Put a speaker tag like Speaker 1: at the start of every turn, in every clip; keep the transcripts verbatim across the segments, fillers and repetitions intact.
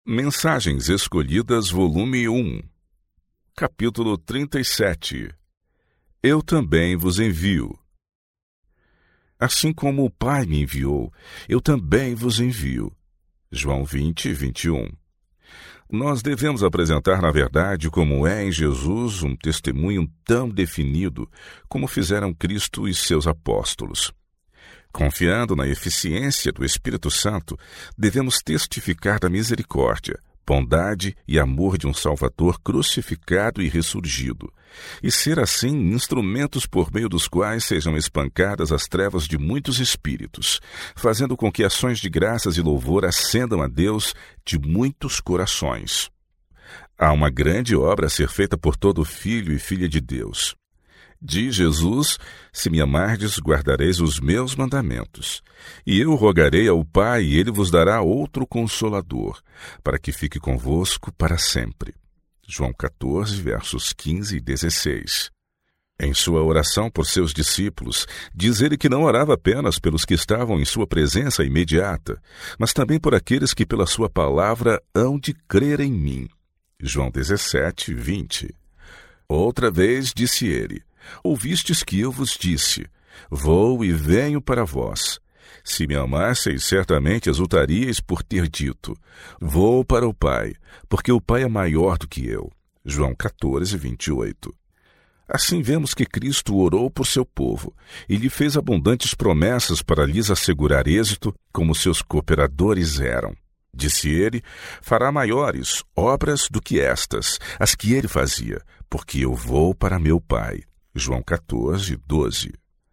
Speaker 1: Mensagens Escolhidas, volume um, capítulo trinta e sete. Eu também vos envio. Assim como o Pai me enviou, eu também vos envio. João vinte, vinte e um. Nós devemos apresentar, na verdade, como é em Jesus, um testemunho tão definido como fizeram Cristo e seus apóstolos. Confiando na eficiência do Espírito Santo, devemos testificar da misericórdia, bondade e amor de um Salvador crucificado e ressurgido, e ser assim instrumentos por meio dos quais sejam espancadas as trevas de muitos espíritos, fazendo com que ações de graças e louvor ascendam a Deus de muitos corações. Há uma grande obra a ser feita por todo filho e filha de Deus. Diz Jesus: se me amardes, guardareis os meus mandamentos. E eu rogarei ao Pai, e ele vos dará outro Consolador, para que fique convosco para sempre. João quatorze, versos quinze e dezesseis. Em sua oração por seus discípulos, diz ele que não orava apenas pelos que estavam em sua presença imediata, mas também por aqueles que pela sua palavra hão de crer em mim. João dezessete, vinte. Outra vez disse ele: ouvistes que eu vos disse, vou e venho para vós. Se me amasseis, certamente exultaríeis por ter dito, vou para o Pai, porque o Pai é maior do que eu. João quatorze, vinte e oito. Assim vemos que Cristo orou por seu povo e lhe fez abundantes promessas para lhes assegurar êxito, como seus cooperadores eram. Disse ele: fará maiores obras do que estas, as que ele fazia, porque eu vou para meu Pai. João quatorze, doze.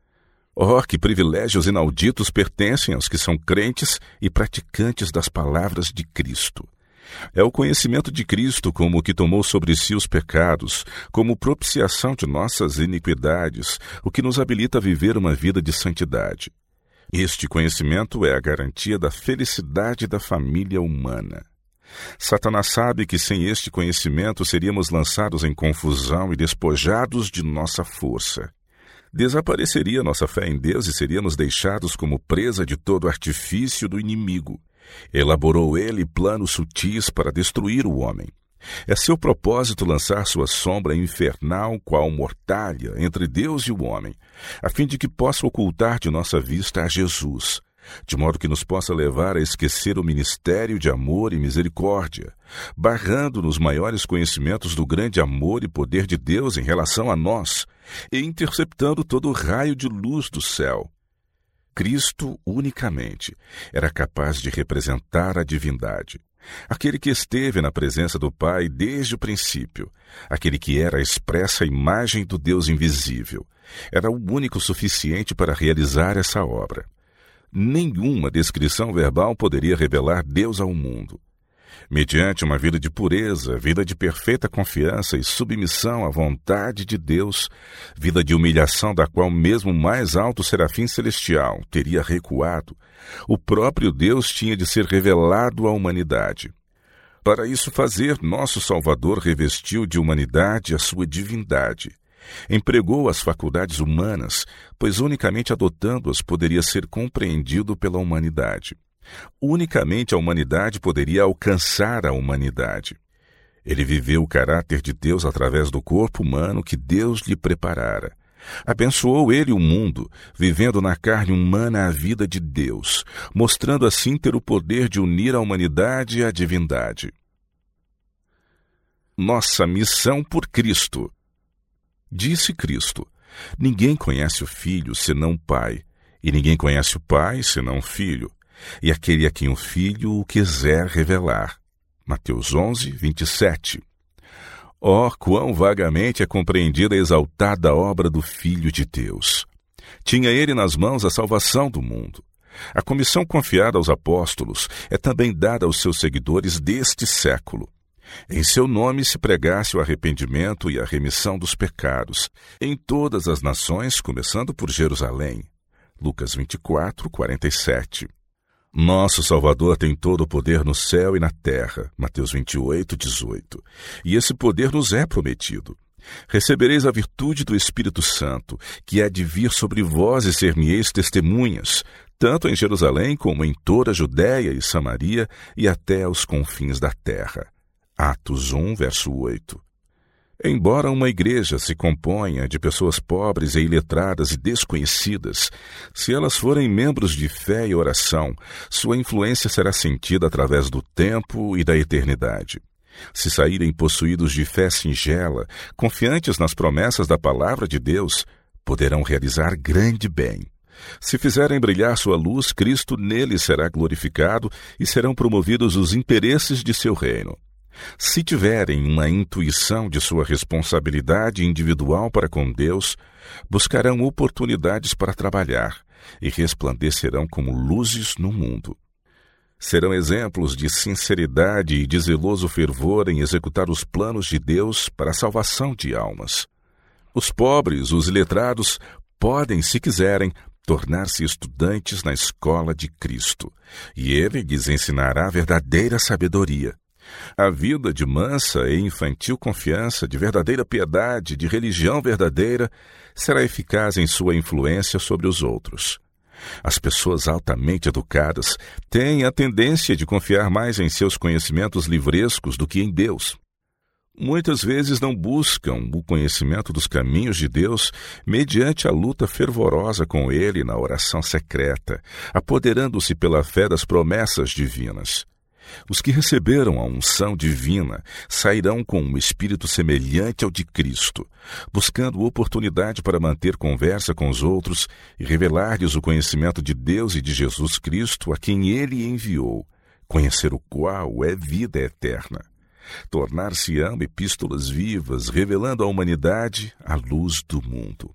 Speaker 1: Oh, que privilégios inauditos pertencem aos que são crentes e praticantes das palavras de Cristo. É o conhecimento de Cristo como o que tomou sobre si os pecados, como propiciação de nossas iniquidades, o que nos habilita a viver uma vida de santidade. Este conhecimento é a garantia da felicidade da família humana. Satanás sabe que sem este conhecimento seríamos lançados em confusão e despojados de nossa força. Desapareceria nossa fé em Deus e seríamos deixados como presa de todo artifício do inimigo. Elaborou ele planos sutis para destruir o homem. É seu propósito lançar sua sombra infernal, qual mortalha, entre Deus e o homem, a fim de que possa ocultar de nossa vista a Jesus, de modo que nos possa levar a esquecer o ministério de amor e misericórdia, barrando nos maiores conhecimentos do grande amor e poder de Deus em relação a nós, e interceptando todo o raio de luz do céu. Cristo, unicamente, era capaz de representar a divindade, aquele que esteve na presença do Pai desde o princípio, aquele que era a expressa imagem do Deus invisível, era o único suficiente para realizar essa obra. Nenhuma descrição verbal poderia revelar Deus ao mundo. Mediante uma vida de pureza, vida de perfeita confiança e submissão à vontade de Deus, vida de humilhação da qual mesmo o mais alto serafim celestial teria recuado, o próprio Deus tinha de ser revelado à humanidade. Para isso fazer, nosso Salvador revestiu de humanidade a sua divindade. Empregou as faculdades humanas, pois unicamente adotando-as poderia ser compreendido pela humanidade. Unicamente a humanidade poderia alcançar a humanidade. Ele viveu o caráter de Deus através do corpo humano que Deus lhe preparara. Abençoou ele o mundo, vivendo na carne humana a vida de Deus, mostrando assim ter o poder de unir a humanidade à divindade. Nossa missão por Cristo. Disse Cristo: ninguém conhece o Filho senão o Pai, e ninguém conhece o Pai senão o Filho, e aquele a quem o Filho o quiser revelar. Mateus onze, vinte e sete. Oh, quão vagamente é compreendida a exaltada obra do Filho de Deus! Tinha ele nas mãos a salvação do mundo. A comissão confiada aos apóstolos é também dada aos seus seguidores deste século. Em seu nome se pregasse o arrependimento e a remissão dos pecados, em todas as nações, começando por Jerusalém. Lucas vinte e quatro, quarenta e sete. Nosso Salvador tem todo o poder no céu e na terra. Mateus vinte e oito, dezoito. E esse poder nos é prometido. Recebereis a virtude do Espírito Santo, que há de vir sobre vós e ser-me-eis testemunhas, tanto em Jerusalém como em toda a Judéia e Samaria e até os confins da terra. Atos um, verso oito. Embora uma igreja se componha de pessoas pobres e iletradas e desconhecidas, se elas forem membros de fé e oração, sua influência será sentida através do tempo e da eternidade. Se saírem possuídos de fé singela, confiantes nas promessas da palavra de Deus, poderão realizar grande bem. Se fizerem brilhar sua luz, Cristo neles será glorificado e serão promovidos os interesses de seu reino. Se tiverem uma intuição de sua responsabilidade individual para com Deus, buscarão oportunidades para trabalhar e resplandecerão como luzes no mundo. Serão exemplos de sinceridade e de zeloso fervor em executar os planos de Deus para a salvação de almas. Os pobres, os iletrados, podem, se quiserem, tornar-se estudantes na escola de Cristo, e Ele lhes ensinará a verdadeira sabedoria. A vida de mansa e infantil confiança, de verdadeira piedade, de religião verdadeira, será eficaz em sua influência sobre os outros. As pessoas altamente educadas têm a tendência de confiar mais em seus conhecimentos livrescos do que em Deus. Muitas vezes não buscam o conhecimento dos caminhos de Deus mediante a luta fervorosa com Ele na oração secreta, apoderando-se pela fé das promessas divinas. Os que receberam a unção divina sairão com um espírito semelhante ao de Cristo, buscando oportunidade para manter conversa com os outros e revelar-lhes o conhecimento de Deus e de Jesus Cristo, a quem Ele enviou, conhecer o qual é vida eterna. Tornar-se-ão epístolas vivas, revelando à humanidade a luz do mundo.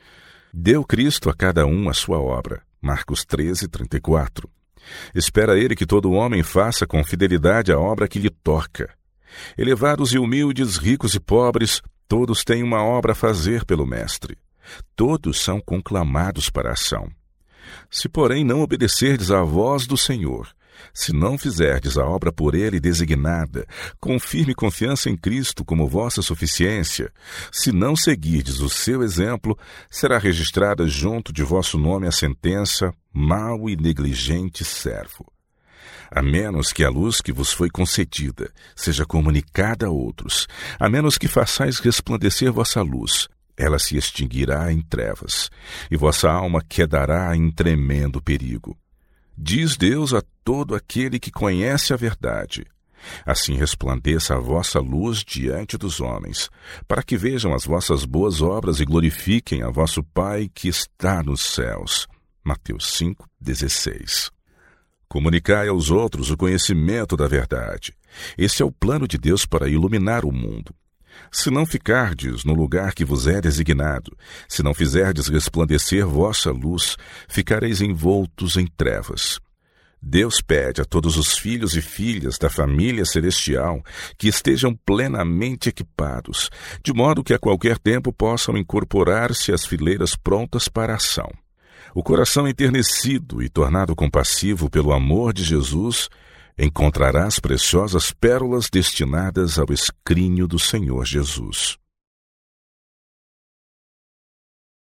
Speaker 1: Deu Cristo a cada um a sua obra. Marcos treze, trinta e quatro. Espera Ele que todo homem faça com fidelidade a obra que lhe toca. Elevados e humildes, ricos e pobres, todos têm uma obra a fazer pelo Mestre. Todos são conclamados para a ação. Se, porém, não obedecerdes à voz do Senhor, se não fizerdes a obra por Ele designada, com firme confiança em Cristo como vossa suficiência, se não seguirdes o seu exemplo, será registrada junto de vosso nome a sentença, mau e negligente servo. A menos que a luz que vos foi concedida seja comunicada a outros, a menos que façais resplandecer vossa luz, ela se extinguirá em trevas, e vossa alma quedará em tremendo perigo. Diz Deus a todo aquele que conhece a verdade. Assim resplandeça a vossa luz diante dos homens, para que vejam as vossas boas obras e glorifiquem a vosso Pai que está nos céus. Mateus cinco, dezesseis. Comunicai aos outros o conhecimento da verdade. Esse é o plano de Deus para iluminar o mundo. Se não ficardes no lugar que vos é designado, se não fizerdes resplandecer vossa luz, ficareis envoltos em trevas. Deus pede a todos os filhos e filhas da família celestial que estejam plenamente equipados, de modo que a qualquer tempo possam incorporar-se às fileiras prontas para a ação. O coração enternecido e tornado compassivo pelo amor de Jesus encontrará as preciosas pérolas destinadas ao escrínio do Senhor Jesus.